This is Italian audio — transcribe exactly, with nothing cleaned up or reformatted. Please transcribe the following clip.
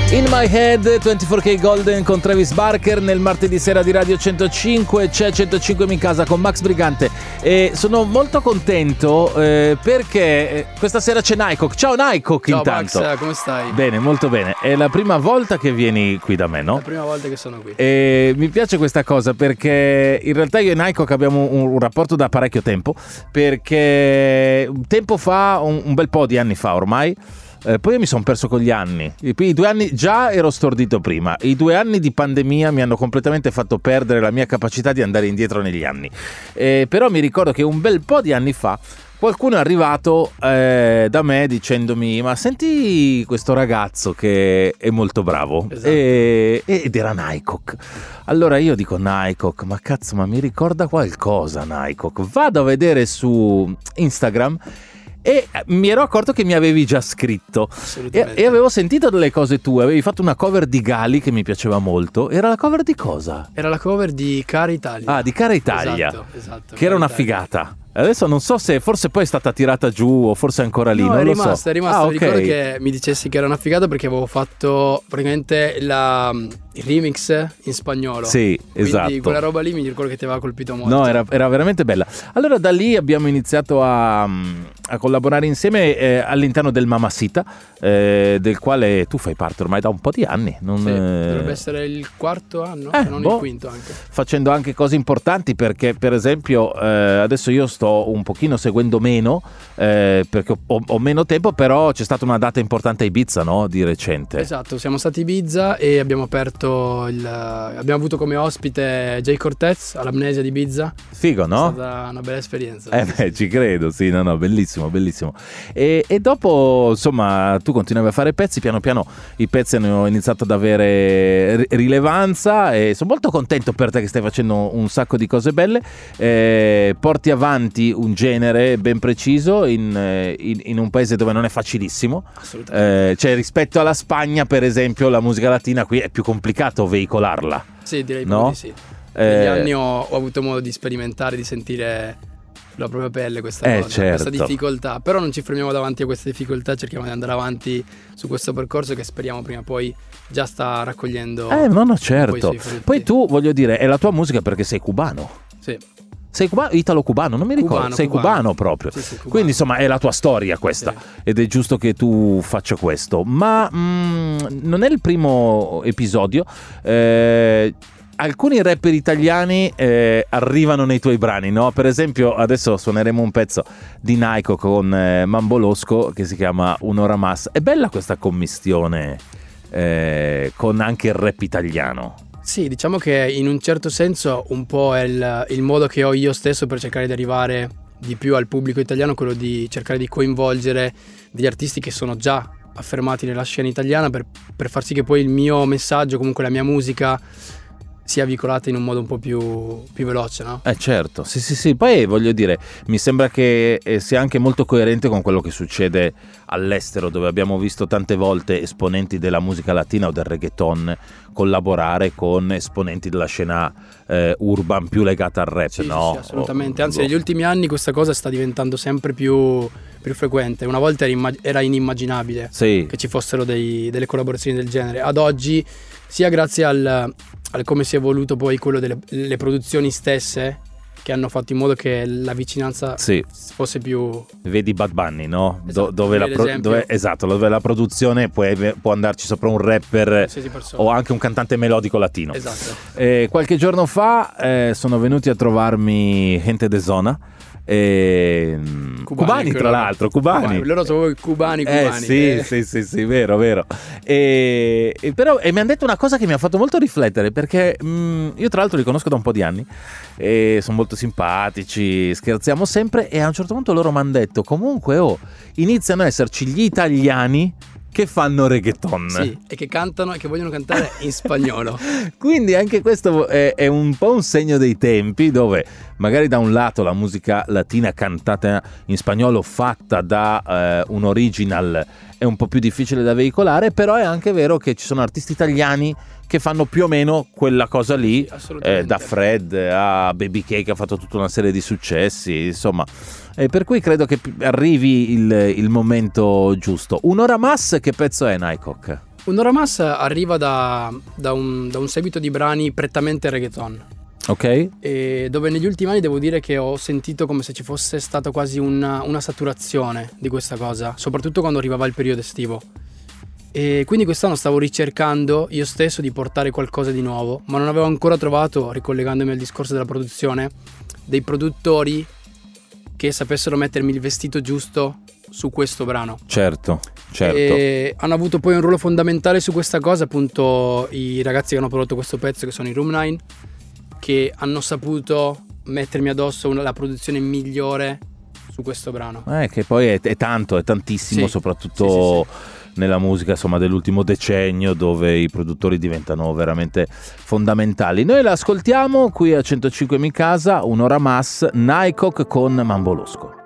In My Head, ventiquattro K Golden con Travis Barker. Nel martedì sera di Radio centocinque c'è centocinque in casa con Max Brigante e sono molto contento eh, perché questa sera c'è Nycock. Ciao Nycock. Ciao intanto. Max, come stai? Bene, molto bene. È la prima volta che vieni qui da me, no? La prima volta che sono qui. E mi piace questa cosa perché in realtà io e Nycock abbiamo un, un rapporto da parecchio tempo, perché un tempo fa, un, un bel po' di anni fa ormai, Eh, poi io mi sono perso con gli anni. I, I due anni già ero stordito prima. I due anni di pandemia mi hanno completamente fatto perdere la mia capacità di andare indietro negli anni. Eh, però mi ricordo che un bel po' di anni fa qualcuno è arrivato eh, da me dicendomi: ma senti questo ragazzo che è molto bravo. Esatto. e, ed era Nycock. Allora io dico: Nycock, ma cazzo, ma mi ricorda qualcosa Nycock. Vado a vedere su Instagram e mi ero accorto che mi avevi già scritto e, e avevo sentito delle cose tue. Avevi fatto una cover di Gali che mi piaceva molto. Era la cover di cosa? Era la cover di Cara Italia. Ah, di Cara Italia. Esatto, esatto. Che era una figata. Adesso non so se forse poi è stata tirata giù o forse è ancora lì. No, non è lo rimasta, so. è rimasta. Ah, Mi ok. ricordo che mi dicessi che era una figata perché avevo fatto praticamente la, il remix in spagnolo. Sì, Quindi esatto. quella roba lì mi ricordo che ti aveva colpito molto. No, era, era veramente bella. Allora da lì abbiamo iniziato a, a collaborare insieme eh, all'interno del Mamacita, eh, del quale tu fai parte ormai da un po' di anni. Non, Sì, eh, dovrebbe essere il quarto anno, eh, se non boh, il quinto anche. Facendo anche cose importanti, perché per esempio eh, adesso io sto un pochino seguendo meno eh, perché ho, ho meno tempo, però c'è stata una data importante a Ibiza, no? Di recente. Esatto, siamo stati a Ibiza e abbiamo aperto il abbiamo avuto come ospite Jay Cortez all'Amnesia di Ibiza. Figo, no? È stata una bella esperienza. Eh beh, ci credo, sì, no, no, bellissimo, bellissimo. E, e dopo, insomma, tu continuavi a fare pezzi, piano piano i pezzi hanno iniziato ad avere ri- rilevanza e sono molto contento per te che stai facendo un sacco di cose belle. Eh, porti avanti un genere ben preciso in, in, in un paese dove non è facilissimo. Assolutamente. Eh, cioè, rispetto alla Spagna, per esempio, la musica latina qui è più complicato veicolarla. Sì, direi no? proprio di sì. Negli Eh, anni ho, ho avuto modo di sperimentare, di sentire sulla propria pelle questa Eh, cosa, certo. questa difficoltà. Però non ci fermiamo davanti a queste difficoltà, cerchiamo di andare avanti su questo percorso che speriamo prima o poi già sta raccogliendo. Eh, no, no, poi certo. sui frutti. Poi tu, voglio dire, è la tua musica perché sei cubano. Sì. Sei cubano, italo-cubano, non mi ricordo. Cubano, sei cubano, cubano. proprio. Sì, sì, cubano. Quindi insomma è la tua storia questa, Sì. ed è giusto che tu faccia questo. Ma mm, non è il primo episodio. Eh, alcuni rapper italiani eh, arrivano nei tuoi brani, no? Per esempio adesso suoneremo un pezzo di Nycock con eh, Mambolosco che si chiama Un'ora mas. È bella questa commistione eh, con anche il rap italiano. Sì, diciamo che in un certo senso un po' è il, il modo che ho io stesso per cercare di arrivare di più al pubblico italiano, quello di cercare di coinvolgere degli artisti che sono già affermati nella scena italiana per, per far sì che poi il mio messaggio, comunque la mia musica, sia veicolata in un modo un po' più, più veloce, no? Eh certo, sì sì sì, poi voglio dire, mi sembra che eh, sia anche molto coerente con quello che succede all'estero, dove abbiamo visto tante volte esponenti della musica latina o del reggaeton collaborare con esponenti della scena eh, urban più legata al rap, Sì, no? sì, sì, assolutamente, O- anzi negli ultimi anni questa cosa sta diventando sempre più, più frequente. Una volta era, immag- era inimmaginabile Sì, che ci fossero dei- delle collaborazioni del genere. Ad oggi, sia grazie al, al come si è evoluto poi quello delle le produzioni stesse, che hanno fatto in modo che la vicinanza sì. fosse più... Vedi Bad Bunny, no? Do- Esatto, dove, la per pro- esempio. dove- esatto, dove la produzione può, può andarci sopra un rapper qualsiasi persona. o anche un cantante melodico latino. Esatto. Eh, qualche giorno fa eh, sono venuti a trovarmi gente de zona. Eh, cubani, tra quello- l'altro, cubani. Loro sono proprio cubani, cubani. Eh sì, eh. sì, sì, sì, vero, vero. E, e però e mi hanno detto una cosa che mi ha fatto molto riflettere, perché mh, io tra l'altro li conosco da un po' di anni e sono molto simpatici, scherziamo sempre, e a un certo punto loro mi hanno detto: comunque oh, iniziano ad esserci gli italiani che fanno reggaeton. Sì, e che cantano e che vogliono cantare in spagnolo. Quindi anche questo è, è un po' un segno dei tempi, dove magari da un lato la musica latina cantata in spagnolo fatta da eh, un original è un po' più difficile da veicolare, però è anche vero che ci sono artisti italiani che fanno più o meno quella cosa lì, Sì, assolutamente. eh, da Fred a Baby K che ha fatto tutta una serie di successi, insomma. E per cui credo che arrivi il, il momento giusto. Un'ora mas, che pezzo è Nycock? Un'ora Mas arriva da, da, un, da un seguito di brani prettamente reggaeton. Ok. E dove negli ultimi anni devo dire che ho sentito come se ci fosse stata quasi una, una saturazione di questa cosa, soprattutto quando arrivava il periodo estivo. E quindi quest'anno stavo ricercando io stesso di portare qualcosa di nuovo, ma non avevo ancora trovato, ricollegandomi al discorso della produzione, dei produttori che sapessero mettermi il vestito giusto su questo brano. Certo, certo. E hanno avuto poi un ruolo fondamentale su questa cosa, appunto, i ragazzi che hanno prodotto questo pezzo, che sono i Room nine, che hanno saputo mettermi addosso una, la produzione migliore su questo brano. Eh, che poi è, è tanto, è tantissimo, Sì, soprattutto sì, sì, sì. nella musica, insomma, dell'ultimo decennio, dove i produttori diventano veramente fondamentali. Noi la ascoltiamo qui a centocinque Mi Casa, Un'ora Mas, Nycock con Mambolosco.